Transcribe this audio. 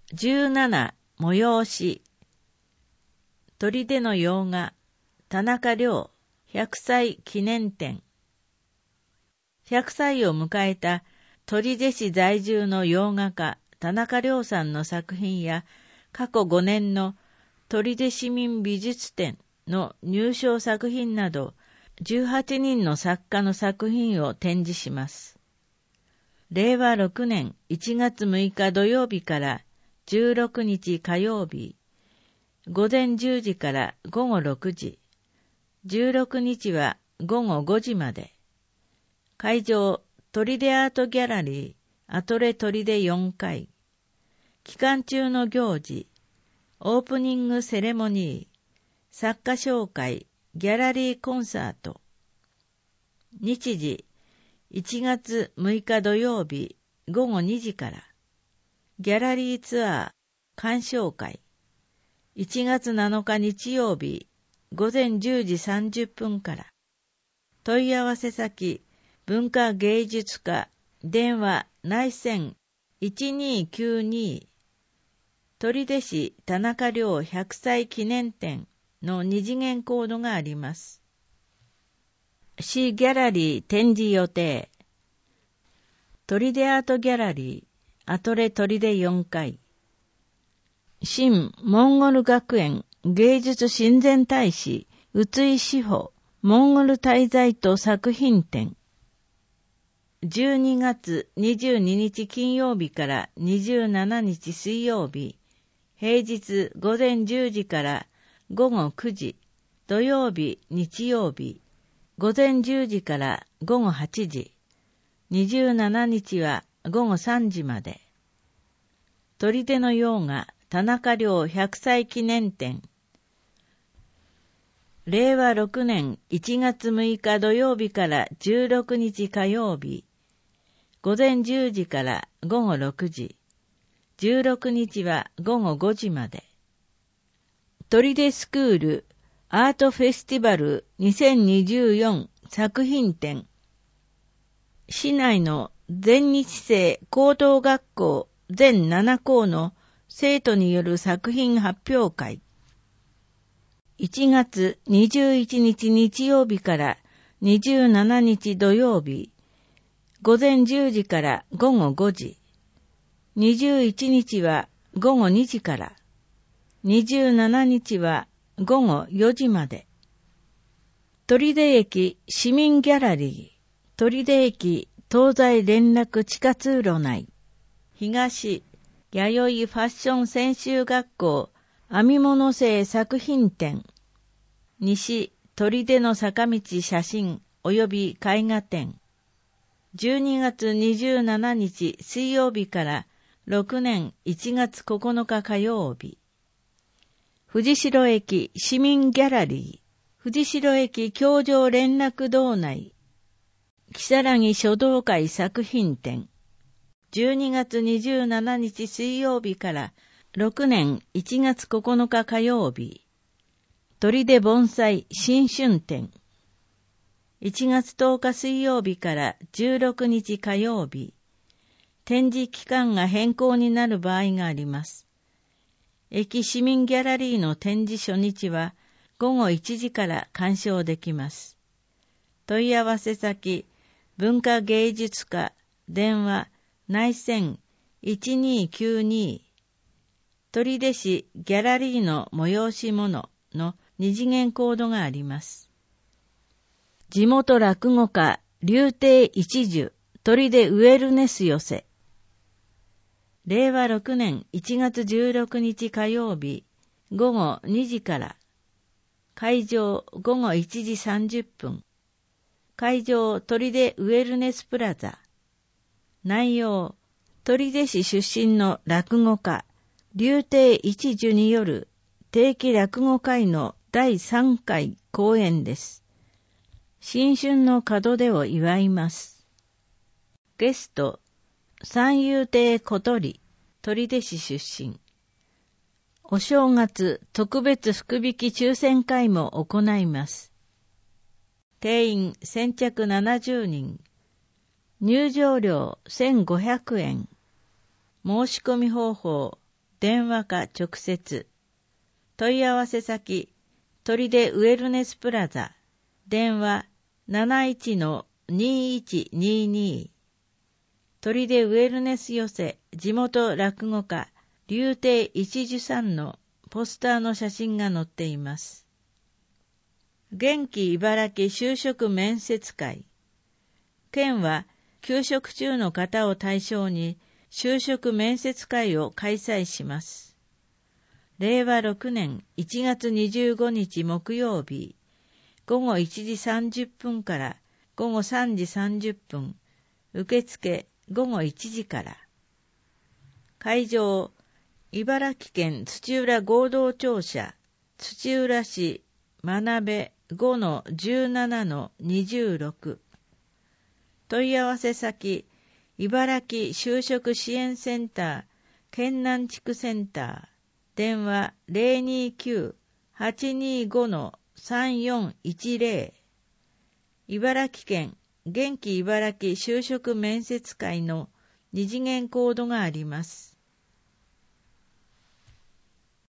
17催し砦の洋画田中良100歳記念展。100歳を迎えた取手市在住の洋画家田中良さんの作品や過去5年の取手市民美術展の入賞作品など18人の作家の作品を展示します。令和6年1月6日土曜日から16日火曜日、午前10時から午後6時、16日は午後5時まで。会場、砦アートギャラリー、アトレ砦4階。期間中の行事、オープニングセレモニー、作家紹介、ギャラリーコンサート。日時、1月6日土曜日、午後2時から。ギャラリーツアー、鑑賞会。1月7日日曜日、午前10時30分から。問い合わせ先、文化芸術課、電話内線 1292、取手市田中良100歳記念展の二次元コードがあります。市ギャラリー展示予定。砦アートギャラリー、アトレ砦4階。新モンゴル学園芸術親善大使、宇津井志保、モンゴル滞在と作品展。12月22日金曜日から27日水曜日、平日午前10時から午後9時、土曜日、日曜日、午前10時から午後8時、27日は午後3時まで。砦の洋画田中良100歳記念展。令和6年1月6日土曜日から16日火曜日、午前10時から午後6時、16日は午後5時まで。砦スクールアートフェスティバル2024作品展。市内の全日制高等学校全7校の生徒による作品発表会。1月21日日曜日から27日土曜日、午前10時から午後5時、21日は午後2時から、27日は午後4時まで。取手駅市民ギャラリー、取手駅東西連絡地下通路内、東、弥生ファッション専修学校編み物製作品展、西、砦の坂道写真及び絵画展、12月27日水曜日から6年1月9日火曜日、藤代駅市民ギャラリー、藤代駅教場連絡道内、木更木書道会作品展、12月27日水曜日から6年1月9日火曜日、砦盆栽新春展、1月10日水曜日から16日火曜日、展示期間が変更になる場合があります。駅市民ギャラリーの展示初日は午後1時から鑑賞できます。問い合わせ先、文化芸術課、電話、内線1292、取手市ギャラリーの催し物の二次元コードがあります。地元落語家、柳亭一樹、砦ウェルネス寄せ。令和6年1月16日火曜日、午後2時から。会場午後1時30分。会場砦ウェルネスプラザ。内容、取手市出身の落語家、柳亭一樹による定期落語会の第3回公演です。新春の門出を祝います。ゲスト、三遊亭小鳥、取手市出身。お正月特別福引き抽選会も行います。定員先着70人。入場料1500円。申し込み方法、 電話か直接。問い合わせ先、取手ウェルネスプラザ、電話 71-2122。取手ウェルネス寄せ、地元落語家、柳亭一樹さんのポスターの写真が載っています。元気茨城就職面接会。県は休職中の方を対象に就職面接会を開催します。令和6年1月25日木曜日、午後1時30分から午後3時30分、受付午後1時から。会場、茨城県土浦合同庁舎、土浦市真鍋 5-17-26。問い合わせ先、茨城就職支援センター、県南地区センター、電話 029-825-3410。茨城県元気茨城就職面接会の二次元コードがあります。